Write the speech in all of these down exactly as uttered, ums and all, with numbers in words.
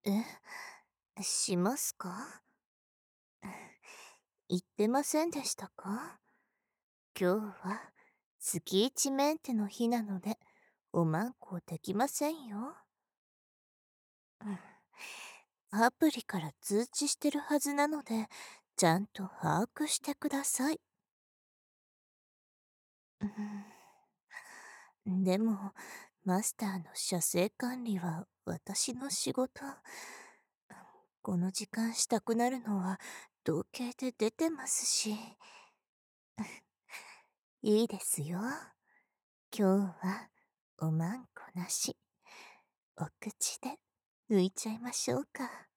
え、しますか？言ってませんでしたか？今日は月一メンテの日なので、おまんこできませんよ。うん、アプリから通知してるはずなので、ちゃんと把握してください。うん、でも、マスターの射精管理は私の仕事。この時間したくなるのは統計で出てますし。いいですよ。今日はおまんこなし。お口で抜いちゃいましょうか。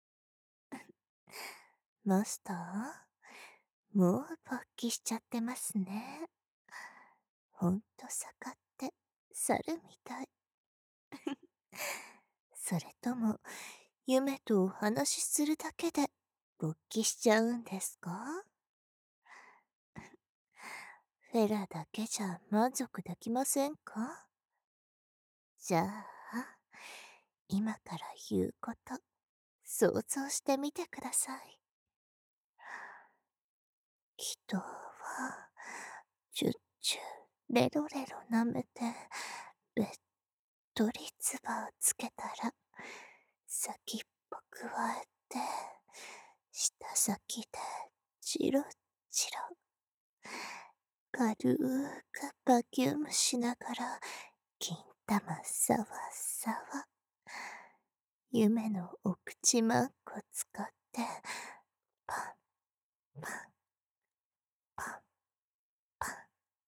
マスター、もう勃起しちゃってますね。ほんと盛って猿みたい。それとも、夢とお話しするだけで勃起しちゃうんですか？フェラだけじゃ満足できませんか？じゃあ、今から言うこと、想像してみてください。人は、チュッチュ、レロレロ舐めて、べっとり唾をつけたら、先っぽくわえて、舌先で、チロチロ、軽くバキュームしながら、金玉さわさわ。夢のお口まんこ使って、パン、パン、パン、パン。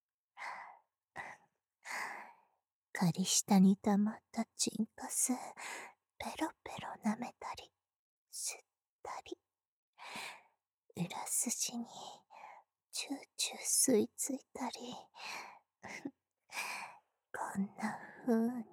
仮下に溜まったチンカス、ペロペロ舐めたり、吸ったり、裏筋にチューチュー吸い付いたり、こんな風に、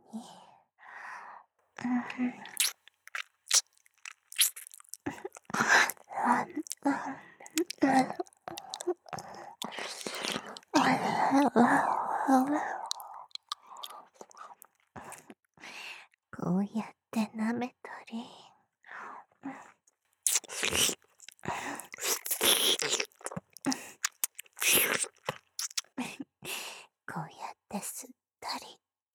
こうやって舐めたり、こうやって吸ったり、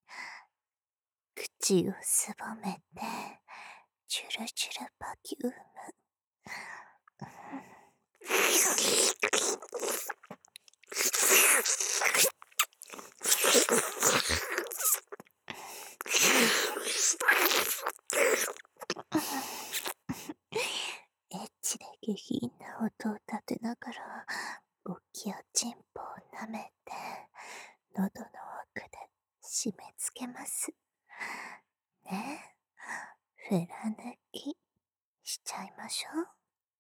口をすぼめて、チュルチュルバキューム。エッチで下品な音を立てながら、おっきおちんぽを舐めて、喉の奥で締め付けます。ねえ、フェラ抜きしちゃいましょう。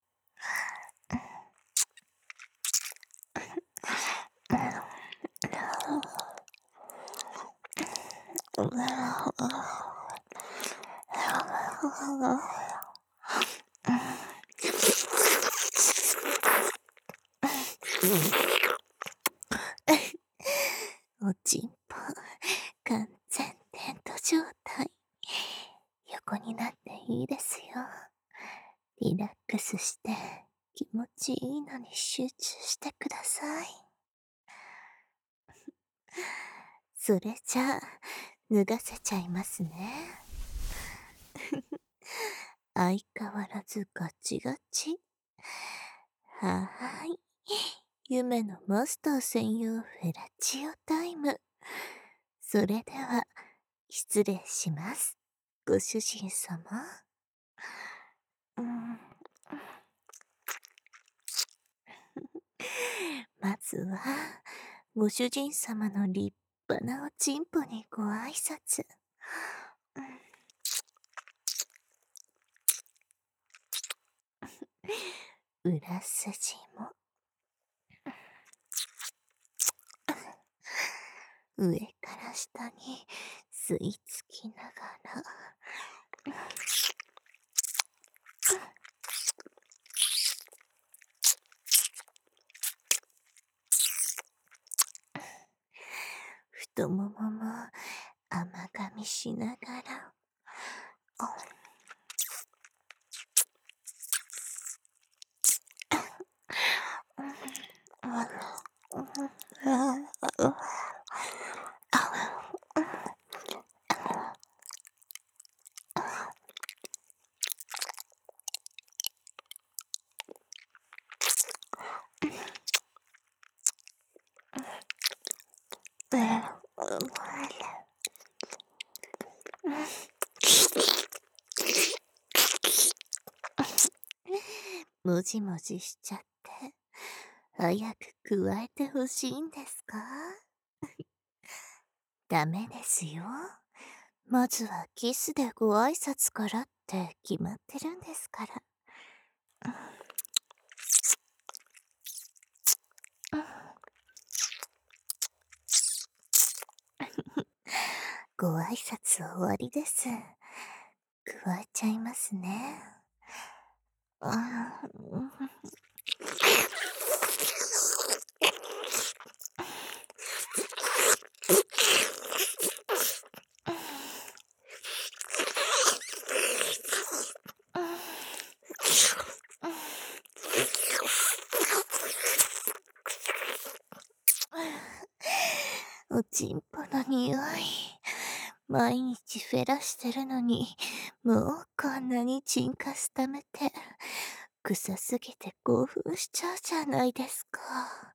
おちんぽ、完全テント状態。横になっていいですよ。リラックスして気持ちいいのに集中してください。それじゃあ、脱がせちゃいますね。相変わらずガチガチ。はーい。夢のマスター専用フェラチオタイム。それでは、失礼します。ご主人様。うん、まずは、ご主人様の立派なおちんぽにご挨拶。裏筋も、上から下に吸い付きながら、太ももも甘噛みしながら、 もじもじしちゃって、早く加えてほしいんですか？ダメですよ。まずはキスでご挨拶からって決まってるんですから。ご挨拶終わりです。加えちゃいますね。あおちんぽの匂い。毎日フェラしてるのに、もうこんなにチンカス溜めて、臭すぎて興奮しちゃうじゃないですか。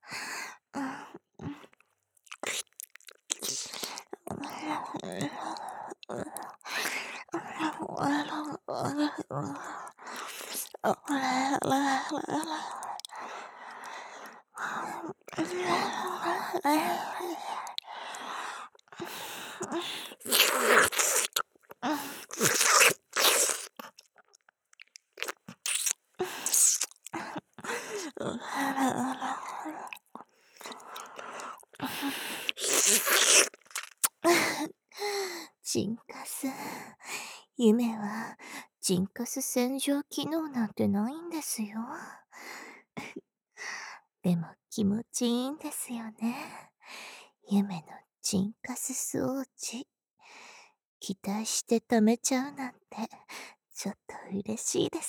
チンカス。夢は、チンカス洗浄機能なんてないんですよ。でも気持ちいいんですよね。夢のチンカス掃除。期待して貯めちゃうなんて、ちょっと嬉しいです。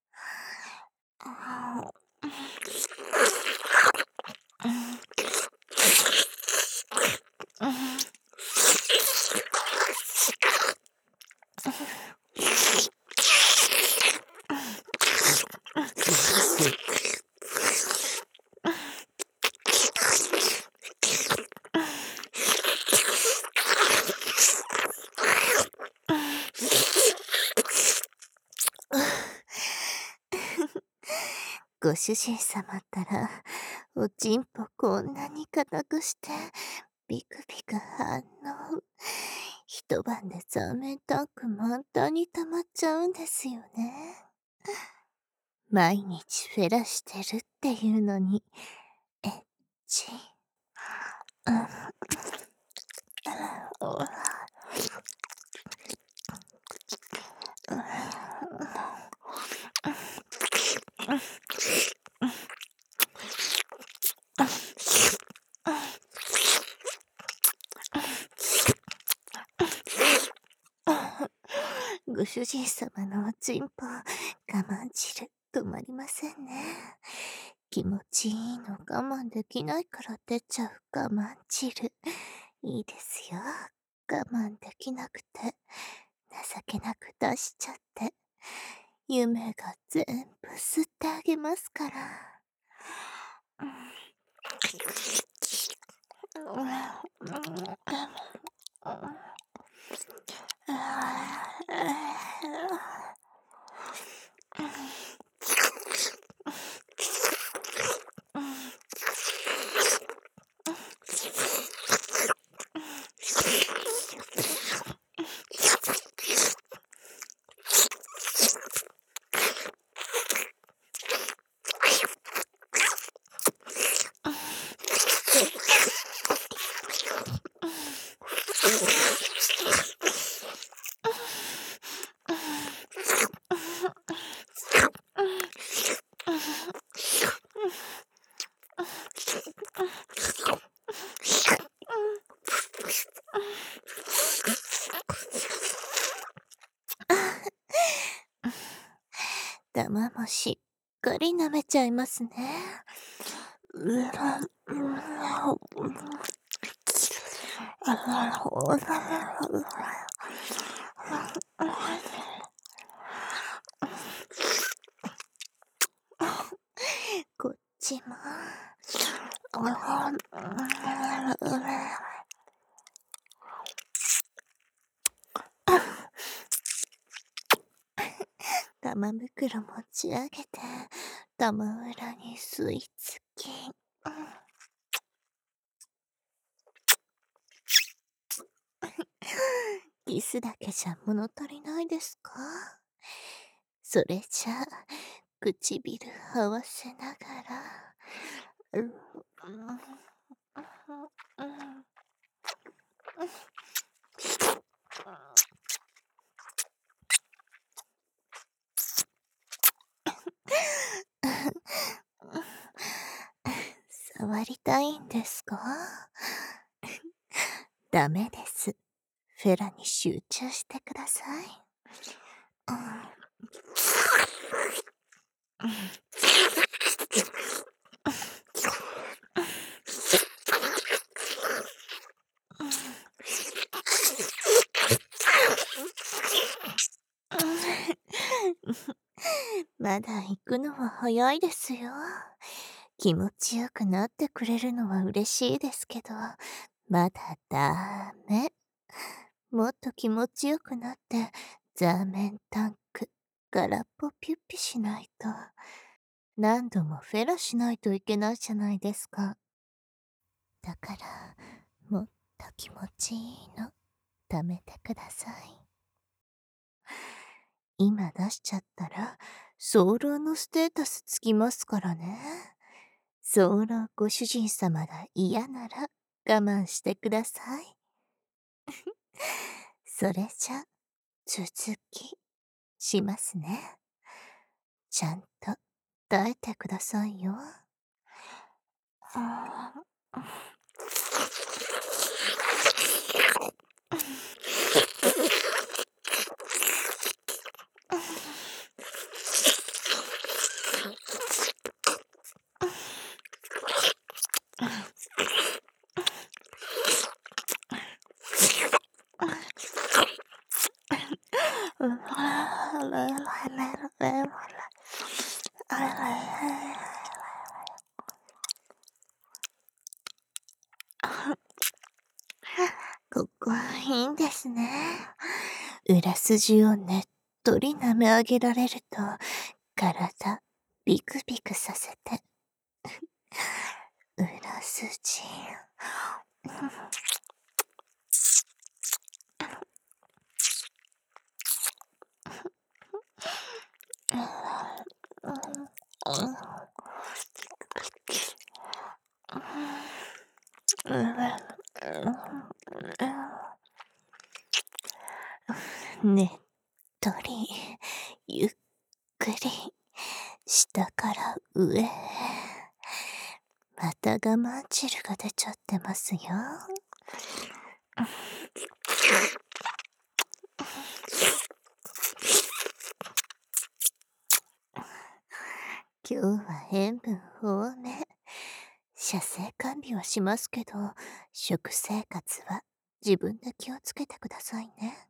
ご主人様ったら、おちんぽこんなに硬くして、ビクビク反応。一晩で残面タンク満タンに溜まっちゃうんですよね。毎日フェラしてるっていうのに、エッチ。うん、ご主人様のおちんぽ、我慢汁、止まりませんね。気持ちいいの我慢できないから出ちゃう我慢汁。いいですよ。我慢できなくて、情けなく出しちゃって。夢が全部吸ってあげますから。玉もしっかり舐めちゃいますね。 こっちも。玉袋持ち上げて、玉裏に吸い付き。キスだけじゃ物足りないですか？それじゃあ、唇合わせながら、うん、うん、うん、触りたいんですか？ダメです。フェラに集中してください。うんまだ行くのは早いですよ。気持ちよくなってくれるのは嬉しいですけど、まだダメ。もっと気持ちよくなって、ザーメンタンク、空っぽピュッピしないと。何度もフェラしないといけないじゃないですか。だから、もっと気持ちいいの、貯めてください。今出しちゃったら、早漏のステータスつきますからね。早漏ご主人様が嫌なら我慢してください。それじゃ、続き、しますね。ちゃんと耐えてくださいよ。ここはいいんですね。裏筋をねっとり舐め上げられると、体ビクビクさせて。裏筋。ねっとり、ゆっくり、下から上へ。また我慢汁が出ちゃってますよ。今日は塩分多め。射精管理はしますけど、食生活は自分で気をつけてくださいね。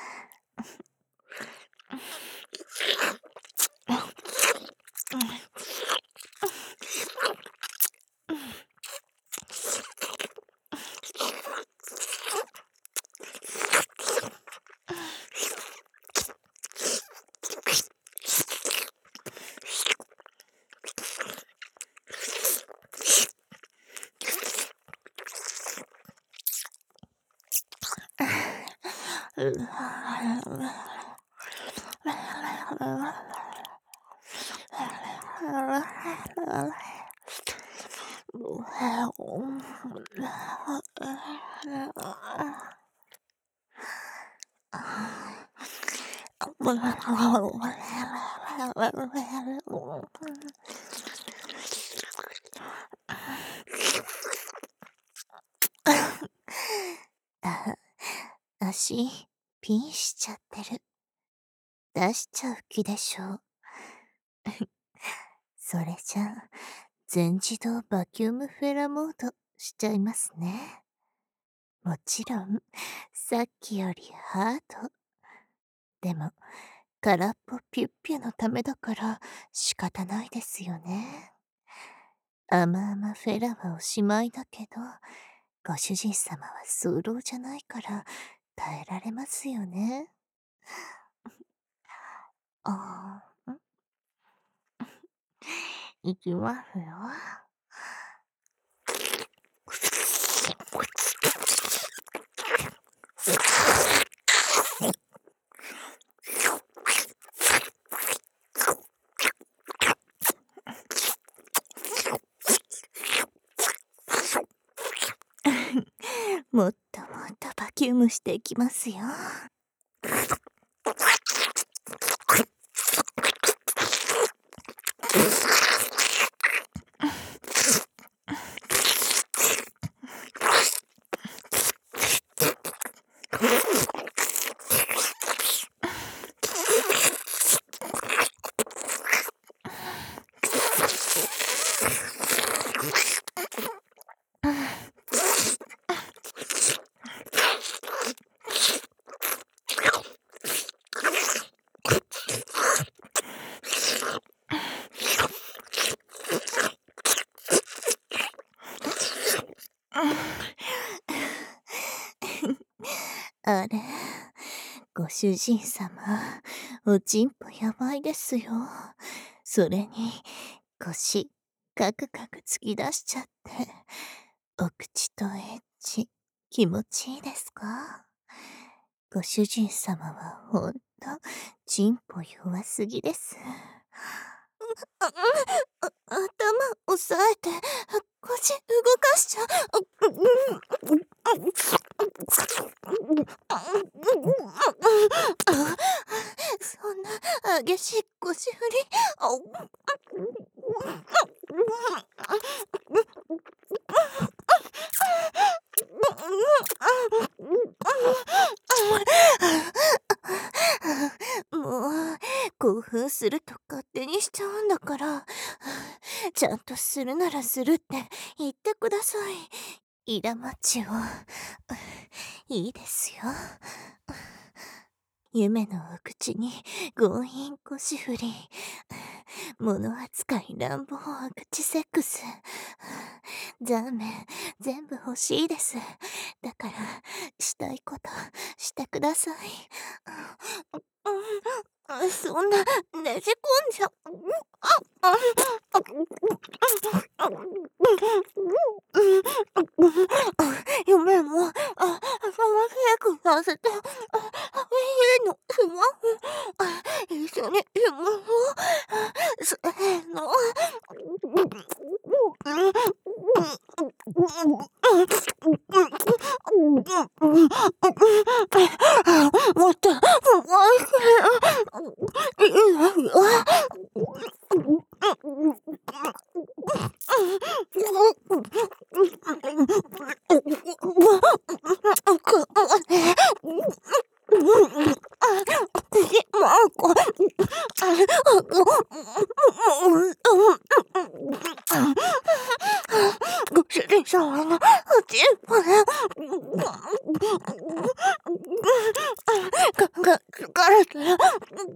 あ、足、ピンしちゃってる。出しちゃう気でしょ。それじゃ、 全自動バキュームフェラモードしちゃいますね。もちろん、さっきよりハード。でも、空っぽピュッピュのためだから仕方ないですよね。甘々フェラはおしまいだけど、ご主人様は早漏じゃないから耐えられますよね。ああ、んいきますよ。もっともっとバキュームしていきますよ。あれ、ご主人様、おちんぽやばいですよ。それに、腰、カクカク突き出しちゃって、お口とエッチ、気持ちいいですか？ご主人様はほんと、ちんぽ弱すぎです。あ、あ、頭押さえて、腰動かしちゃう。そんな激しい腰振り。もう、興奮すると勝手にしちゃうんだから、ちゃんとするならするって言ってください。イラマチを。いいですよ。夢のお口に強引腰振り。物扱い乱暴お口セックス。ザーメン全部欲しいです。だから、したいことしてください。そんな、ねじ込んじゃ。夢も、あ、そのセックさせて、あ、家のスマホ、あ、一緒にスマホ、せーの。もっと、おいしい。いいよ。ご主人様のおちんぽで、が、が、疲れてる。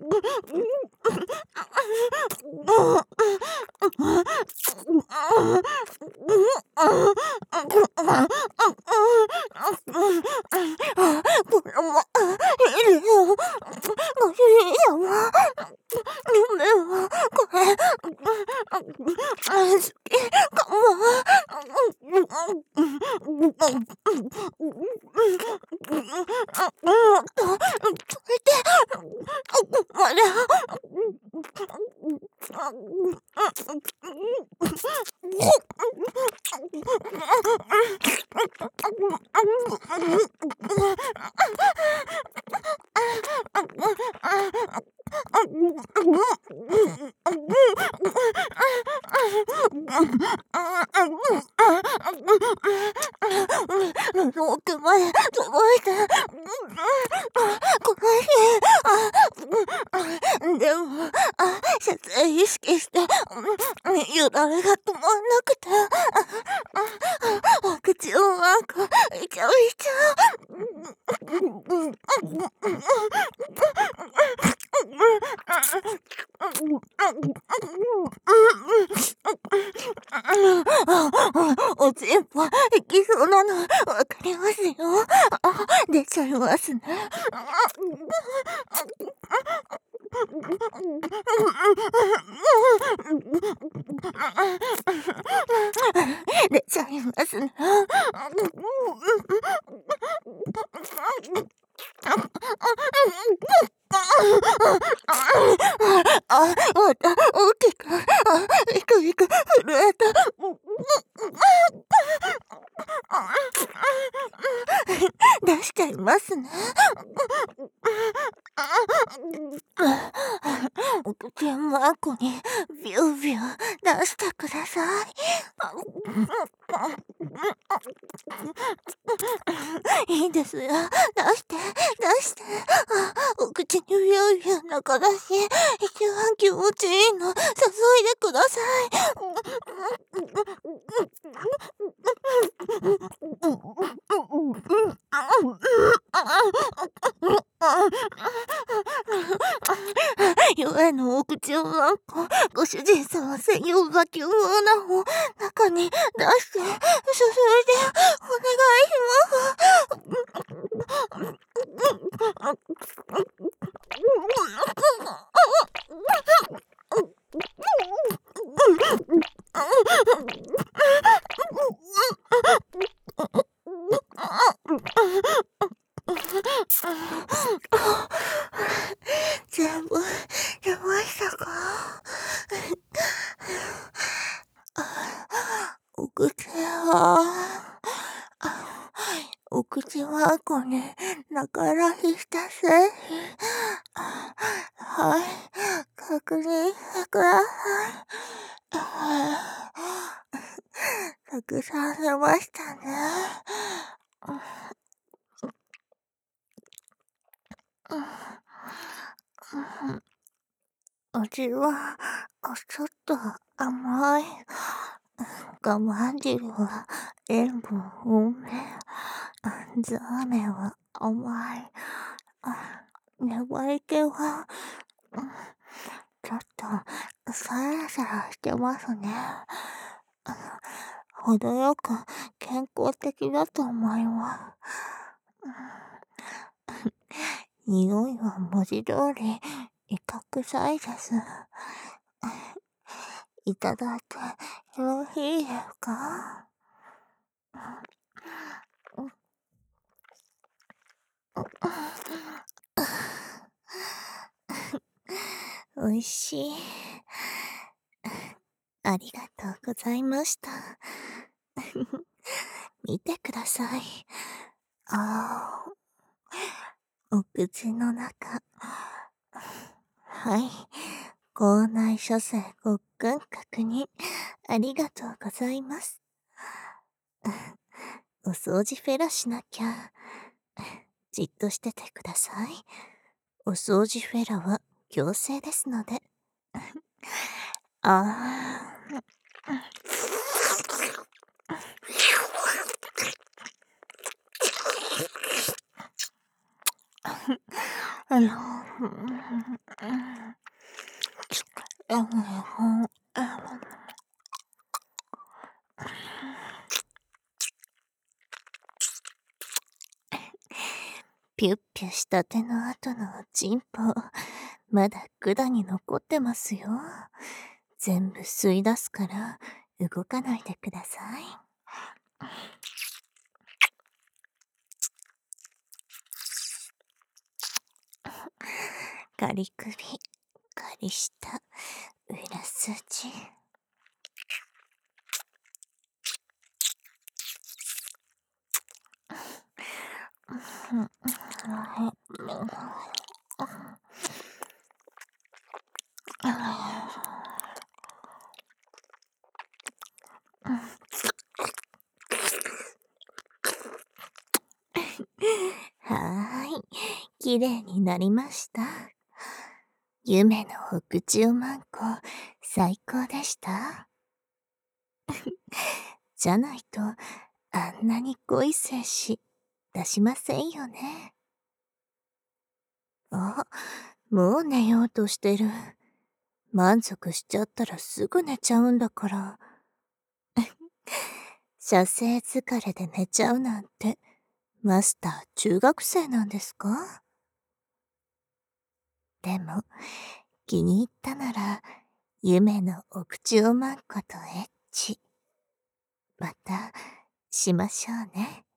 これも、いいよ。ご主人様、夢は、これ、好きかも。もっと、ついて、ここまで。奥まで届いて、この日、でも、 撮影意識して、よだれが止まんなくて、お口をなんか、いちゃいちゃ。おちんぽ、いきそうなの、わかりますよ。出ちゃいますね。出ちゃいますね。あ、また大きく、あ、いくいく震えた。出しちゃいますね。お口やまこにビュービュー出してください。いいですよ。出して、出して。お口にビュービュー中出し、一番気持ちいいの、注いでください。弱のお口をなんか、ご主人様専用バキューム穴を中に出して、注いで、お願いします。全部出ましたか？お口は、お口はこに中出しした製品、はい、確認してください。たくさん出ましたね。味は、ちょっと甘い。我慢汁は塩分多め。ザーメンは甘い。粘り気は、ちょっとサラサラしてますね。程よく健康的だと思います。匂いは文字通り威嚇臭いです。いただいてよろしいですか？おいしい。ありがとうございました。見てください。ああ、お口の中。はい。口内所作ごっくん確認ありがとうございます。お掃除フェラしなきゃ。じっとしててください。お掃除フェラは強制ですので。ああ。あの、ピュッピュしたての後のおちんぽ、まだ管に残ってますよ。全部吸い出すから動かないでください。仮首、仮下、裏筋。はーい、きれいになりました。 夢のお口をまんこ、最高でした？じゃないと、あんなに恋精子、出しませんよね。あ、もう寝ようとしてる。満足しちゃったらすぐ寝ちゃうんだから。射精疲れで寝ちゃうなんて、マスター中学生なんですか？でも、気に入ったなら、夢のお口をまんことエッチ。また、しましょうね。